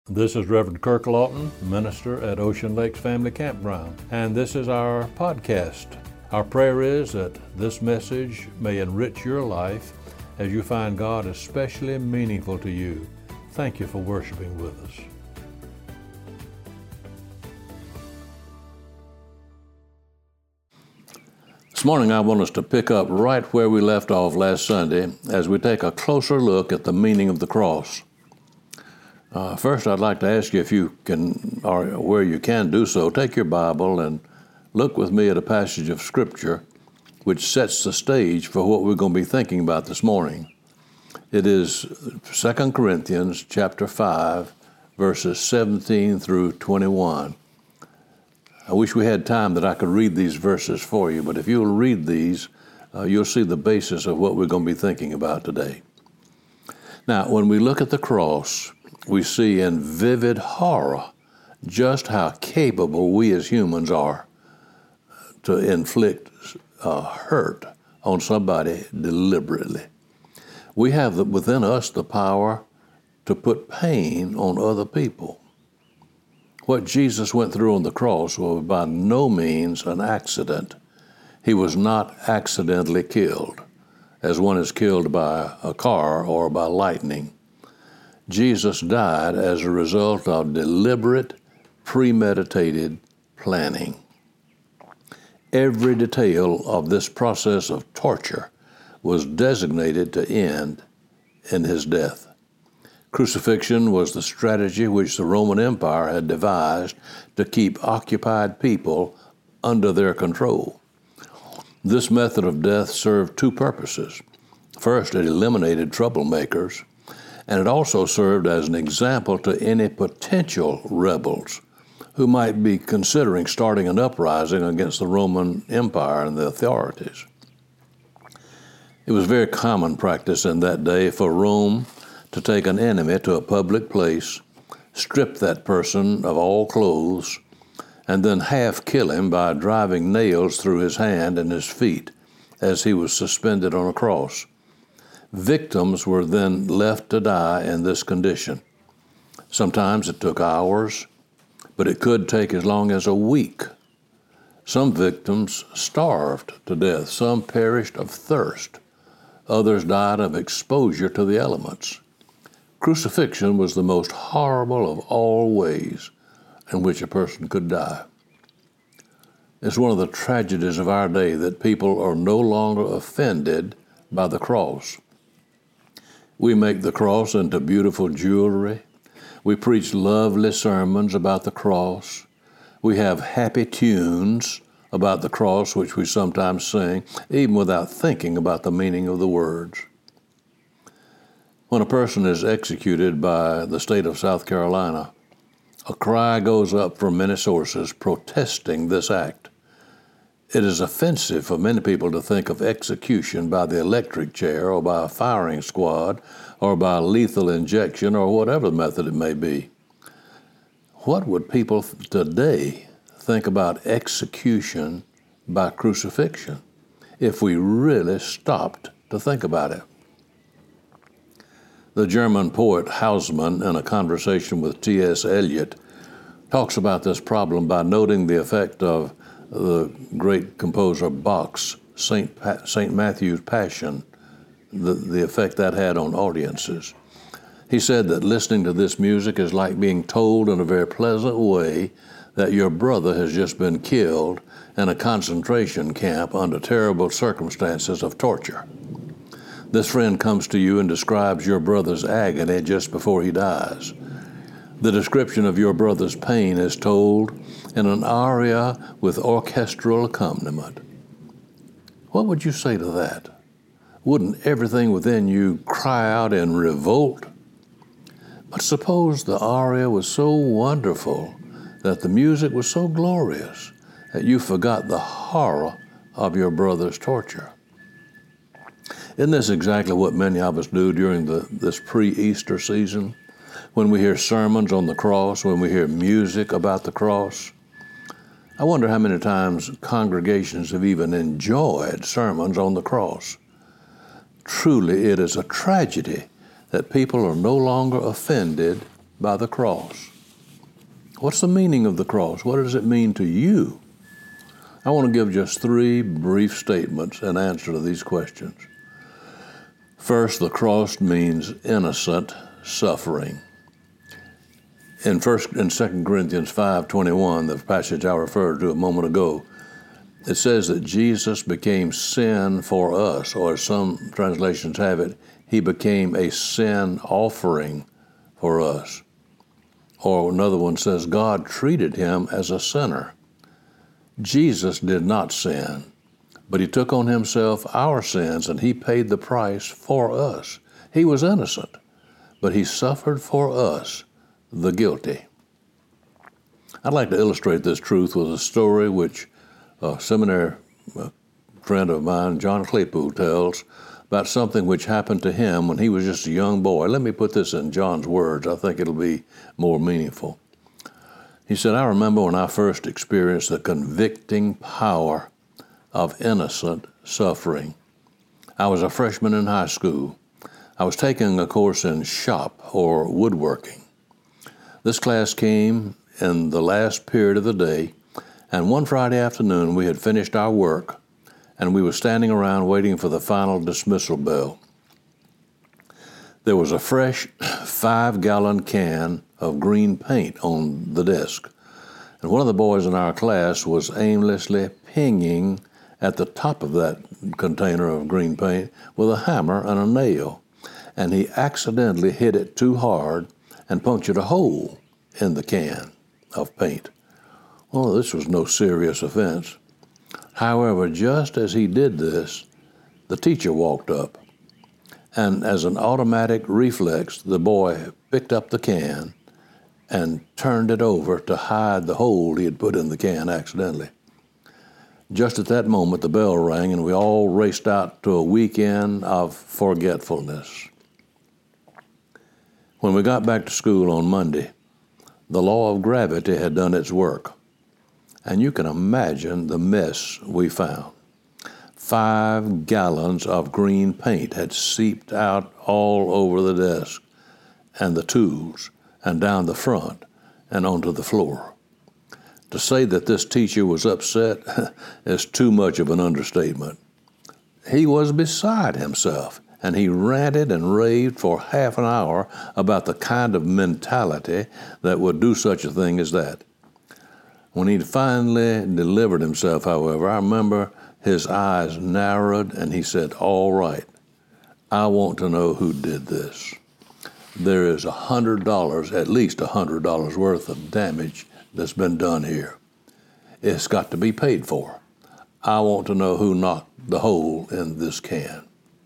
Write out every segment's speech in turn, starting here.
This is Reverend Kirk Lawton, minister at Ocean Lakes Family Campground, and this is our podcast. Our prayer is that this message may enrich your life as you find God especially meaningful to you. Thank you for worshiping with us. This morning I want us to pick up right where we left off last Sunday as we take a closer look at the meaning of the cross. First, I'd like to ask you if you can, or where you can do so, take your Bible and look with me at a passage of Scripture which sets the stage for what we're going to be thinking about this morning. It is 2 Corinthians chapter 5, verses 17 through 21. I wish we had time that I could read these verses for you, but if you'll read these, you'll see the basis of what we're going to be thinking about today. Now, when we look at the cross, we see in vivid horror just how capable we as humans are to inflict hurt on somebody deliberately. We have within us the power to put pain on other people. What Jesus went through on the cross was by no means an accident. He was not accidentally killed, as one is killed by a car or by lightning. Jesus died as a result of deliberate, premeditated planning. Every detail of this process of torture was designated to end in his death. Crucifixion was the strategy which the Roman Empire had devised to keep occupied people under their control. This method of death served two purposes. First, it eliminated troublemakers, and it also served as an example to any potential rebels who might be considering starting an uprising against the Roman Empire and the authorities. It was very common practice in that day for Rome to take an enemy to a public place, strip that person of all clothes, and then half kill him by driving nails through his hand and his feet as he was suspended on a cross. Victims were then left to die in this condition. Sometimes it took hours, but it could take as long as a week. Some victims starved to death. Some perished of thirst. Others died of exposure to the elements. Crucifixion was the most horrible of all ways in which a person could die. It's one of the tragedies of our day that people are no longer offended by the cross. We make the cross into beautiful jewelry. We preach lovely sermons about the cross. We have happy tunes about the cross, which we sometimes sing, even without thinking about the meaning of the words. When a person is executed by the state of South Carolina, a cry goes up from many sources protesting this act. It is offensive for many people to think of execution by the electric chair or by a firing squad or by lethal injection or whatever method it may be. What would people today think about execution by crucifixion if we really stopped to think about it? The German poet Hausmann, in a conversation with T.S. Eliot, talks about this problem by noting the effect of the great composer Bach's St. Matthew's Passion, the effect that had on audiences. He said that listening to this music is like being told in a very pleasant way that your brother has just been killed in a concentration camp under terrible circumstances of torture. This friend comes to you and describes your brother's agony just before he dies. The description of your brother's pain is told in an aria with orchestral accompaniment. What would you say to that? Wouldn't everything within you cry out in revolt? But suppose the aria was so wonderful, that the music was so glorious, that you forgot the horror of your brother's torture. Isn't this exactly what many of us do during this pre-Easter season? When we hear sermons on the cross, when we hear music about the cross? I wonder how many times congregations have even enjoyed sermons on the cross. Truly, it is a tragedy that people are no longer offended by the cross. What's the meaning of the cross? What does it mean to you? I want to give just 3 brief statements in answer to these questions. First, the cross means innocent suffering. In 2 Corinthians 5:21, the passage I referred to a moment ago, it says that Jesus became sin for us, or as some translations have it, he became a sin offering for us. Or another one says God treated him as a sinner. Jesus did not sin, but he took on himself our sins and he paid the price for us. He was innocent, but he suffered for us, the guilty. I'd like to illustrate this truth with a story which a seminary friend of mine, John Claypool, tells about something which happened to him when he was just a young boy. Let me put this in John's words. I think it'll be more meaningful. He said, I remember when I first experienced the convicting power of innocent suffering. I was a freshman in high school. I was taking a course in shop or woodworking. This class came in the last period of the day, and one Friday afternoon we had finished our work, and we were standing around waiting for the final dismissal bell. There was a fresh 5-gallon can of green paint on the desk, and one of the boys in our class was aimlessly pinging at the top of that container of green paint with a hammer and a nail, and he accidentally hit it too hard and punctured a hole in the can of paint. Well, this was no serious offense. However, just as he did this, the teacher walked up, and as an automatic reflex, the boy picked up the can and turned it over to hide the hole he had put in the can accidentally. Just at that moment, the bell rang, and we all raced out to a weekend of forgetfulness. When we got back to school on Monday, the law of gravity had done its work. And you can imagine the mess we found. 5 gallons of green paint had seeped out all over the desk and the tools and down the front and onto the floor. To say that this teacher was upset is too much of an understatement. He was beside himself, and he ranted and raved for half an hour about the kind of mentality that would do such a thing as that. When he finally delivered himself, however, I remember his eyes narrowed and he said, all right, I want to know who did this. There is $100, at least $100 worth of damage that's been done here. It's got to be paid for. I want to know who knocked the hole in this can.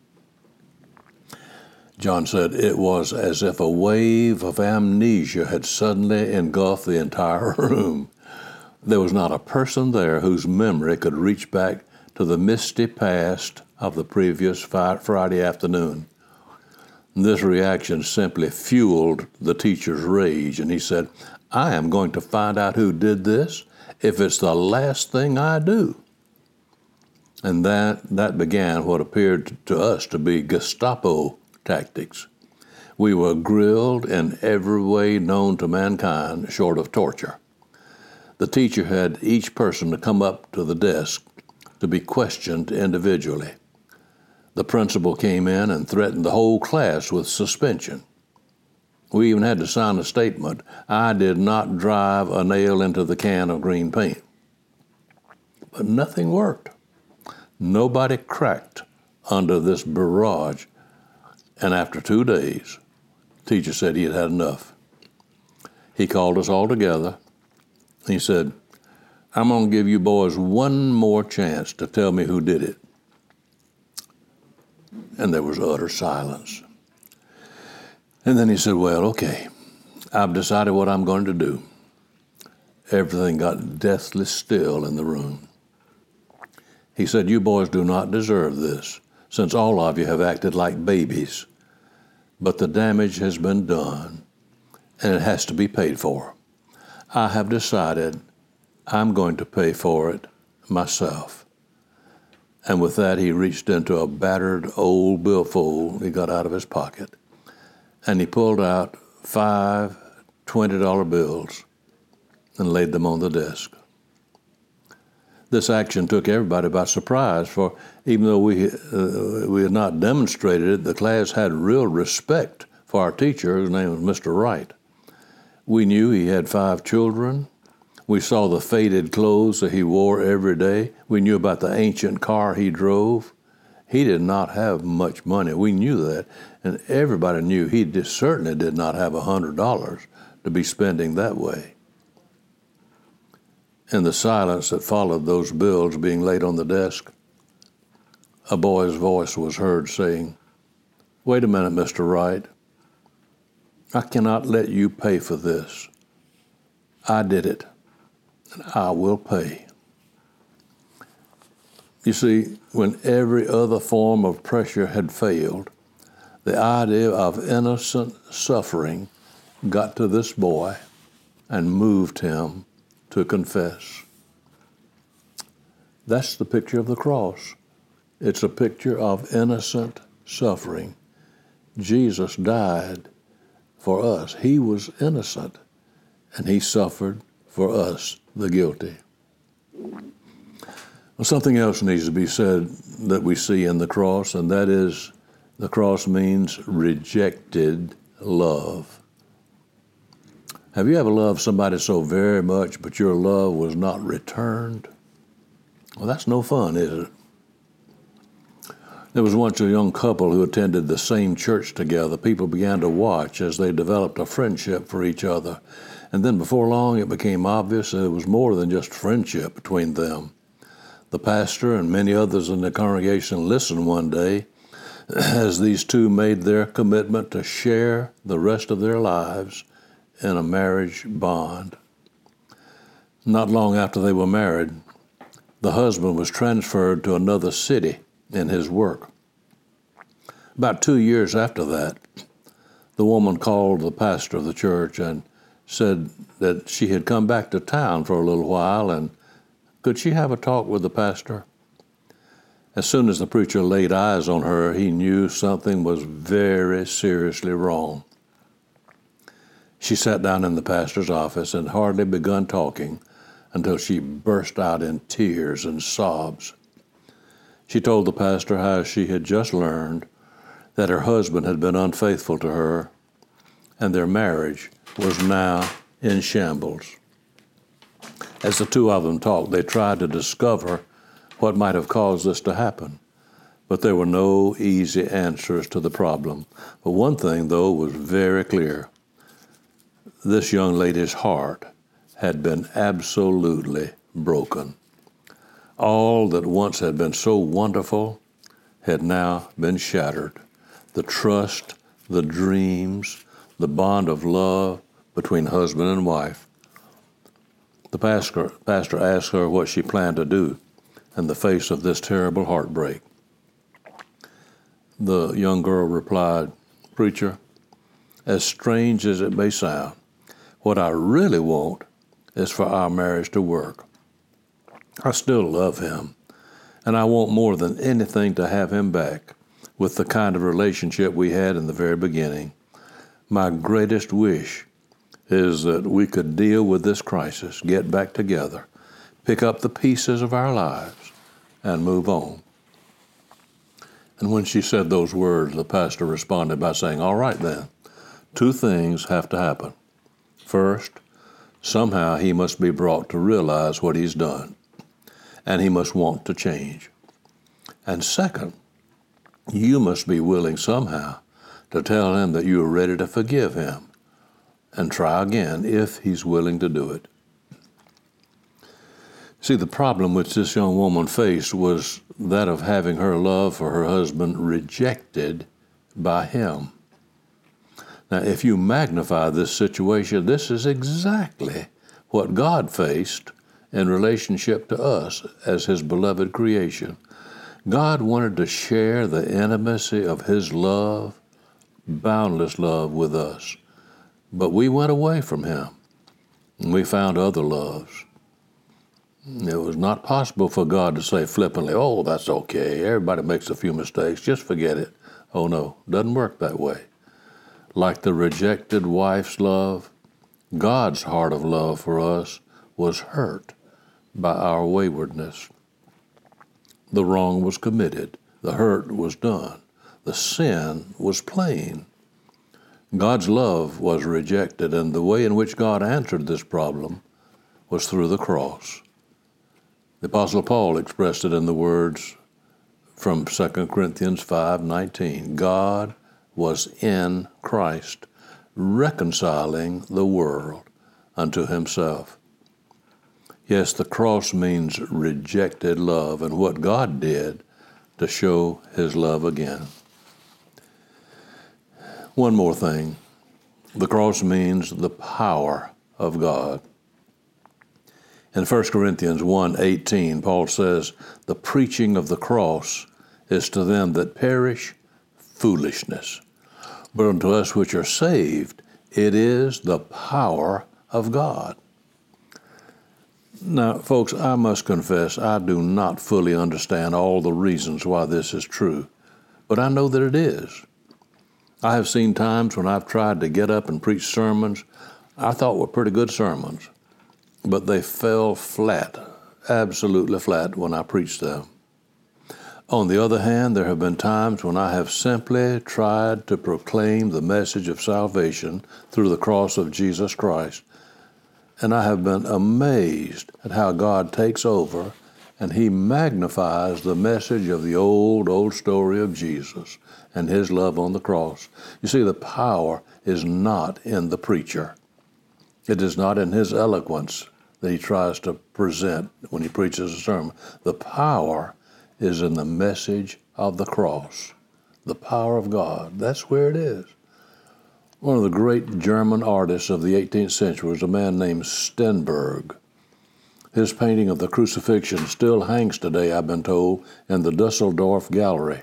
John said it was as if a wave of amnesia had suddenly engulfed the entire room. There was not a person there whose memory could reach back to the misty past of the previous Friday afternoon. This reaction simply fueled the teacher's rage, and he said, I am going to find out who did this if it's the last thing I do. And that began what appeared to us to be Gestapo tactics. We were grilled in every way known to mankind short of torture. The teacher had each person to come up to the desk to be questioned individually. The principal came in and threatened the whole class with suspension. We even had to sign a statement, I did not drive a nail into the can of green paint. But nothing worked. Nobody cracked under this barrage. And after 2 days, the teacher said he had had enough. He called us all together. He said, I'm going to give you boys one more chance to tell me who did it. And there was utter silence. And then he said, well, okay, I've decided what I'm going to do. Everything got deathly still in the room. He said, you boys do not deserve this, since all of you have acted like babies. But the damage has been done, and it has to be paid for. I have decided I'm going to pay for it myself. And with that, he reached into a battered old billfold he got out of his pocket, and he pulled out 5 $20 bills and laid them on the desk. This action took everybody by surprise, for even though we had not demonstrated it, the class had real respect for our teacher, whose name was Mr. Wright. We knew he had 5 children. We saw the faded clothes that he wore every day. We knew about the ancient car he drove. He did not have much money. We knew that, and everybody knew he certainly did not have $100 to be spending that way. In the silence that followed those bills being laid on the desk, a boy's voice was heard saying, "Wait a minute, Mr. Wright. I cannot let you pay for this. I did it, and I will pay." You see, when every other form of pressure had failed, the idea of innocent suffering got to this boy and moved him to confess. That's the picture of the cross. It's a picture of innocent suffering. Jesus died for us. He was innocent, and he suffered for us, the guilty. Well, something else needs to be said that we see in the cross, and that is the cross means rejected love. Have you ever loved somebody so very much, but your love was not returned? Well, that's no fun, is it? There was once a young couple who attended the same church together. People began to watch as they developed a friendship for each other. And then before long, it became obvious that it was more than just friendship between them. The pastor and many others in the congregation listened one day as these two made their commitment to share the rest of their lives in a marriage bond. Not long after they were married, the husband was transferred to another city in his work. About 2 years after that, the woman called the pastor of the church and said that she had come back to town for a little while and could she have a talk with the pastor? As soon as the preacher laid eyes on her, he knew something was very seriously wrong. She sat down in the pastor's office and hardly begun talking until she burst out in tears and sobs. She told the pastor how she had just learned that her husband had been unfaithful to her and their marriage was now in shambles. As the two of them talked, they tried to discover what might have caused this to happen. But there were no easy answers to the problem. But one thing, though, was very clear. This young lady's heart had been absolutely broken. All that once had been so wonderful had now been shattered. The trust, the dreams, the bond of love between husband and wife. The pastor asked her what she planned to do in the face of this terrible heartbreak. The young girl replied, "Preacher, as strange as it may sound, what I really want is for our marriage to work. I still love him, and I want more than anything to have him back with the kind of relationship we had in the very beginning. My greatest wish is that we could deal with this crisis, get back together, pick up the pieces of our lives, and move on." And when she said those words, the pastor responded by saying, "All right then, 2 things have to happen. First, somehow he must be brought to realize what he's done, and he must want to change. And second, you must be willing somehow to tell him that you are ready to forgive him and try again if he's willing to do it." See, the problem which this young woman faced was that of having her love for her husband rejected by him. Now, if you magnify this situation, this is exactly what God faced in relationship to us as his beloved creation. God wanted to share the intimacy of his love, boundless love, with us. But we went away from him, and we found other loves. It was not possible for God to say flippantly, "Oh, that's okay. Everybody makes a few mistakes. Just forget it." Oh, no, it doesn't work that way. Like the rejected wife's love, God's heart of love for us was hurt by our waywardness. The wrong was committed. The hurt was done. The sin was plain. God's love was rejected, and the way in which God answered this problem was through the cross. The Apostle Paul expressed it in the words from 2 Corinthians 5:19. God was in Christ, reconciling the world unto himself. Yes, the cross means rejected love and what God did to show his love again. One more thing. The cross means the power of God. In 1 Corinthians 1:18, Paul says, the preaching of the cross is to them that perish foolishness, but unto us which are saved, it is the power of God. Now, folks, I must confess I do not fully understand all the reasons why this is true, but I know that it is. I have seen times when I've tried to get up and preach sermons I thought were pretty good sermons, but they fell flat, absolutely flat when I preached them. On the other hand, there have been times when I have simply tried to proclaim the message of salvation through the cross of Jesus Christ, and I have been amazed at how God takes over and he magnifies the message of the old story of Jesus and his love on the cross. You see, the power is not in the preacher. It is not in his eloquence that he tries to present when he preaches a sermon. The power is in the message of the cross, the power of God. That's where it is. One of the great German artists of the 18th century was a man named Stenberg. His painting of the crucifixion still hangs today, I've been told, in the Dusseldorf Gallery.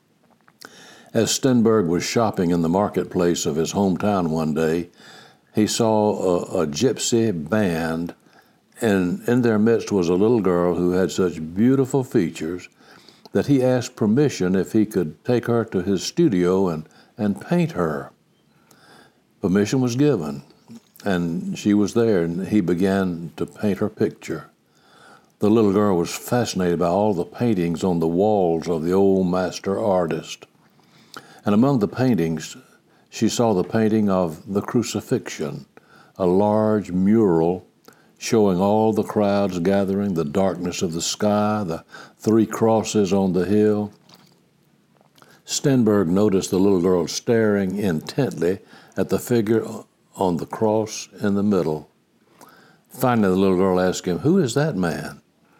As Stenberg was shopping in the marketplace of his hometown one day, he saw a gypsy band, and in their midst was a little girl who had such beautiful features that he asked permission if he could take her to his studio and paint her. Permission was given, and she was there, and he began to paint her picture. The little girl was fascinated by all the paintings on the walls of the old master artist. And among the paintings, she saw the painting of the crucifixion, a large mural showing all the crowds gathering, the darkness of the sky, the three crosses on the hill. Stenberg noticed the little girl staring intently at the figure on the cross in the middle. Finally, the little girl asked him, "Who is that man?"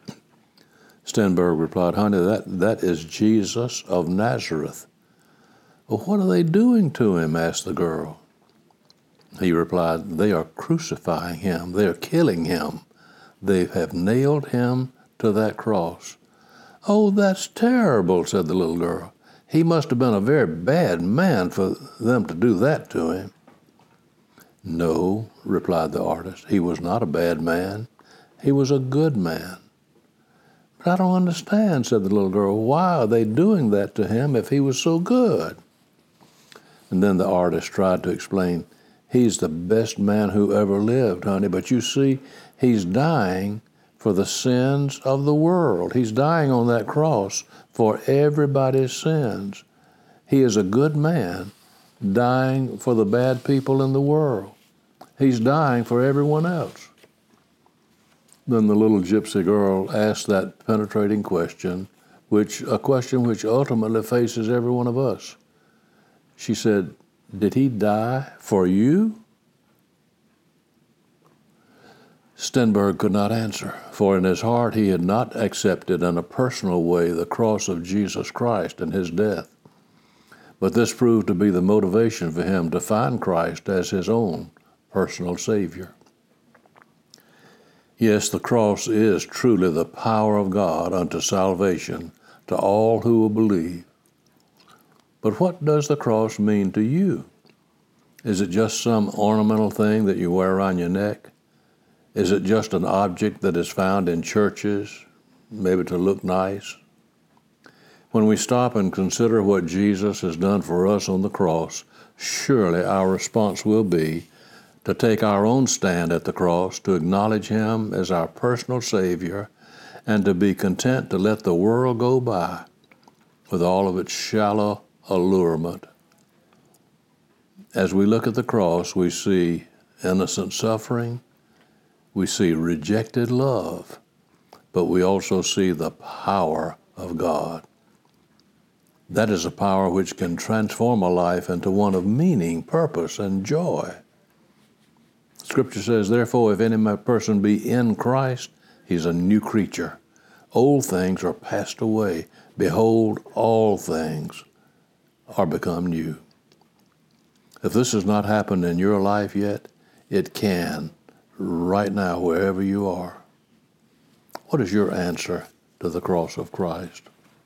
Stenberg replied, "Honey, that is Jesus of Nazareth." "Well, what are they doing to him?" asked the girl. He replied, "They are crucifying him. They are killing him. They have nailed him to that cross." "Oh, that's terrible," said the little girl. "He must have been a very bad man for them to do that to him." "No," replied the artist, "he was not a bad man. He was a good man." "But I don't understand," said the little girl. "Why are they doing that to him if he was so good?" And then the artist tried to explain, "He's the best man who ever lived, honey, but you see, he's dying for the sins of the world. He's dying on that cross for everybody's sins. He is a good man dying for the bad people in the world. He's dying for everyone else." Then the little gypsy girl asked that penetrating question, a question which ultimately faces every one of us. She said, "Did he die for you?" Stenberg could not answer, for in his heart he had not accepted in a personal way the cross of Jesus Christ and his death. But this proved to be the motivation for him to find Christ as his own personal Savior. Yes, the cross is truly the power of God unto salvation to all who will believe. But what does the cross mean to you? Is it just some ornamental thing that you wear around your neck? Is it just an object that is found in churches, maybe to look nice? When we stop and consider what Jesus has done for us on the cross, surely our response will be to take our own stand at the cross, to acknowledge Him as our personal Savior, and to be content to let the world go by with all of its shallow allurement. As we look at the cross, we see innocent suffering, we see rejected love, but we also see the power of God. That is a power which can transform a life into one of meaning, purpose, and joy. Scripture says, therefore, if any person be in Christ, he's a new creature. Old things are passed away. Behold, all things are become new. If this has not happened in your life yet, it can right now, wherever you are. What is your answer to the cross of Christ?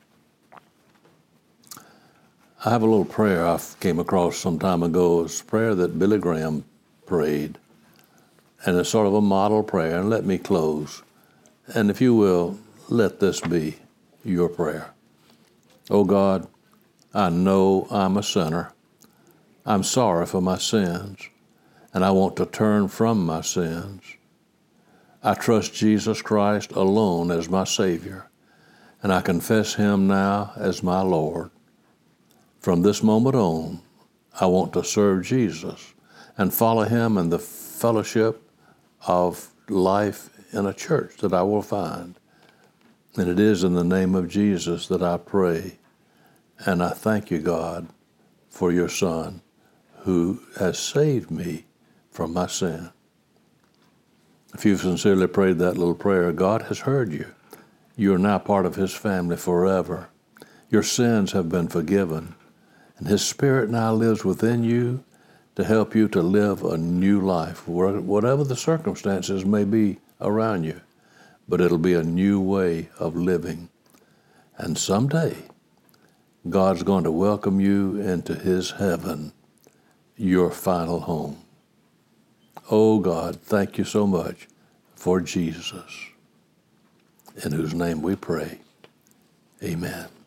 I have a little prayer I came across some time ago. It's a prayer that Billy Graham prayed. And it's sort of a model prayer. And let me close. And if you will, let this be your prayer. Oh God, I know I'm a sinner. I'm sorry for my sins, and I want to turn from my sins. I trust Jesus Christ alone as my Savior, and I confess Him now as my Lord. From this moment on, I want to serve Jesus and follow Him in the fellowship of life in a church that I will find. And it is in the name of Jesus that I pray. And I thank you, God, for your Son who has saved me from my sin. If you've sincerely prayed that little prayer, God has heard you. You are now part of His family forever. Your sins have been forgiven, and His Spirit now lives within you to help you to live a new life, whatever the circumstances may be around you. But it'll be a new way of living. And someday, God's going to welcome you into His heaven, your final home. Oh God, thank you so much for Jesus, in whose name we pray. Amen.